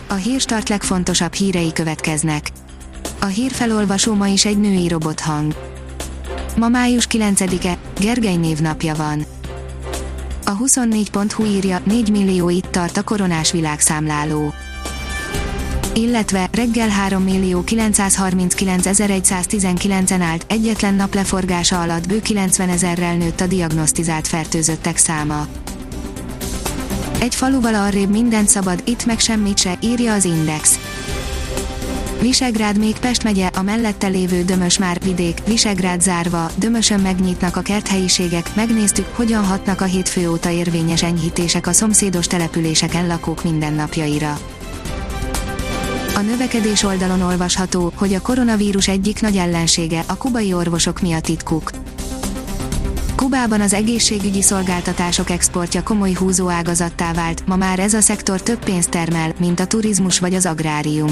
A Hírstart legfontosabb hírei következnek. A hírfelolvasó ma is egy női robothang. Ma május 9-e, Gergely névnapja van. A 24.hu írja, 4 millió itt tart a koronás világszámláló. Illetve reggel 3.939.119-en állt, egyetlen nap leforgása alatt bő 90 000-rel nőtt a diagnosztizált fertőzöttek száma. Egy faluval arrébb mindent szabad, itt meg semmit se, írja az Index. Visegrád még Pest megye, a mellette lévő Dömös már vidék, Visegrád zárva, Dömösön megnyitnak a kerthelyiségek, megnéztük, hogyan hatnak a hétfő óta érvényes enyhítések a szomszédos településeken lakók mindennapjaira. A növekedés oldalon olvasható, hogy a koronavírus egyik nagy ellensége, a kubai orvosok mi a titkuk. Kubában az egészségügyi szolgáltatások exportja komoly húzóágazattá vált, ma már ez a szektor több pénzt termel, mint a turizmus vagy az agrárium.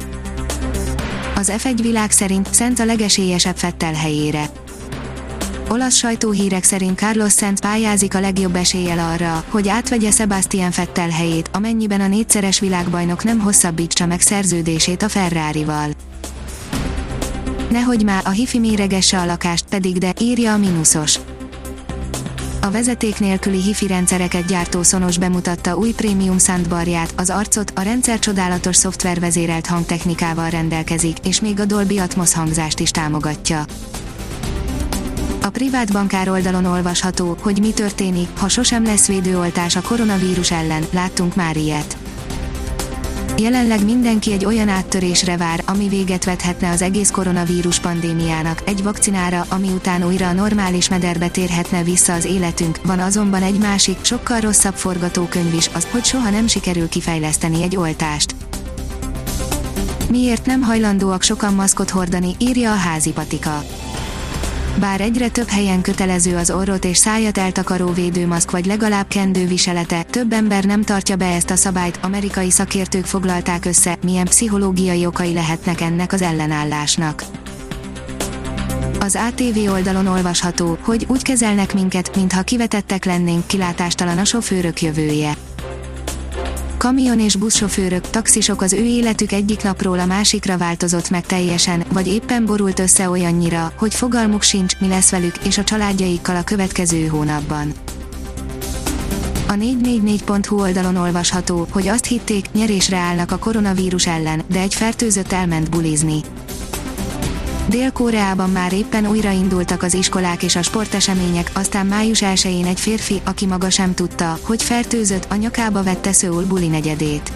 Az F1 világ szerint Sainz a legesélyesebb Vettel helyére. Olasz sajtóhírek szerint Carlos Sainz pályázik a legjobb eséllyel arra, hogy átvegye Sebastian Vettel helyét, amennyiben a négyszeres világbajnok nem hosszabbítsa meg szerződését a Ferrarival. Nehogy már a hifi méregesse a lakást, pedig de, írja a Minusos. A vezeték nélküli hifi rendszereket gyártó Sonos bemutatta új prémium soundbarját, az arcot, a rendszer csodálatos szoftvervezérelt hangtechnikával rendelkezik, és még a Dolby Atmos hangzást is támogatja. A privát bankár oldalon olvasható, hogy mi történik, ha sosem lesz védőoltás a koronavírus ellen, láttunk már ilyet. Jelenleg mindenki egy olyan áttörésre vár, ami véget vethetne az egész koronavírus pandémiának, egy vakcinára, ami után újra a normális mederbe térhetne vissza az életünk, van azonban egy másik, sokkal rosszabb forgatókönyv is, az, hogy soha nem sikerül kifejleszteni egy oltást. Miért nem hajlandóak sokan maszkot hordani, írja a Házi Patika. Bár egyre több helyen kötelező az orrot és szájat eltakaró védőmaszk vagy legalább kendő viselete, több ember nem tartja be ezt a szabályt, amerikai szakértők foglalták össze, milyen pszichológiai okai lehetnek ennek az ellenállásnak. Az ATV oldalon olvasható, hogy úgy kezelnek minket, mintha kivetettek lennénk, kilátástalan a sofőrök jövője. Kamion- és buszsofőrök, taxisok az ő életük egyik napról a másikra változott meg teljesen, vagy éppen borult össze olyannyira, hogy fogalmuk sincs, mi lesz velük és a családjaikkal a következő hónapban. A 444.hu oldalon olvasható, hogy azt hitték, nyerésre állnak a koronavírus ellen, de egy fertőzött elment bulizni. Dél-Koreában már éppen újraindultak az iskolák és a sportesemények, aztán május 1-én egy férfi, aki maga sem tudta, hogy fertőzött, a nyakába vette Szöul buli negyedét.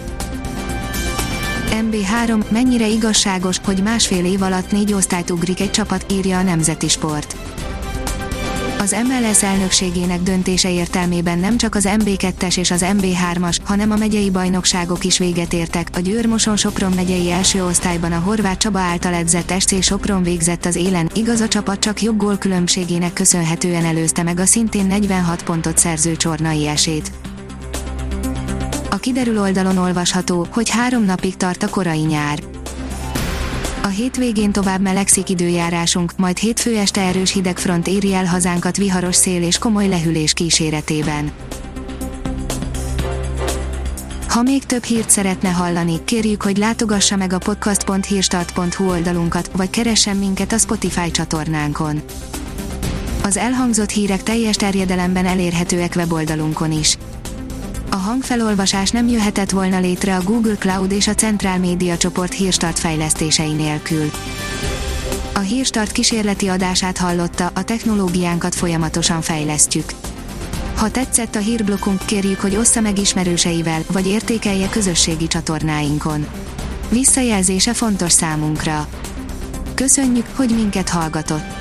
MB3, mennyire igazságos, hogy másfél év alatt 4 osztályt ugrik egy csapat, írja a Nemzeti Sport. Az MLS elnökségének döntése értelmében nem csak az MB2-es és az MB3-as, hanem a megyei bajnokságok is véget értek. A Győr-Moson-Sopron megyei első osztályban a Horváth Csaba által edzett SC Sopron végzett az élen, igaz a csapat csak jobb gólkülönbségének köszönhetően előzte meg a szintén 46 pontot szerző Csornai esét. A Kiderül oldalon olvasható, hogy 3 napig tart a korai nyár. A hétvégén tovább melegszik időjárásunk, majd hétfő este erős hidegfront éri el hazánkat viharos szél és komoly lehűlés kíséretében. Ha még több hírt szeretne hallani, kérjük, hogy látogassa meg a podcast.hírstart.hu oldalunkat, vagy keressen minket a Spotify csatornánkon. Az elhangzott hírek teljes terjedelemben elérhetőek weboldalunkon is. A hangfelolvasás nem jöhetett volna létre a Google Cloud és a Centrál Média csoport Hírstart fejlesztései nélkül. A Hírstart kísérleti adását hallotta, a technológiánkat folyamatosan fejlesztjük. Ha tetszett a hírblokkunk, kérjük, hogy ossza meg ismerőseivel, vagy értékelje közösségi csatornáinkon. Visszajelzése fontos számunkra. Köszönjük, hogy minket hallgatott!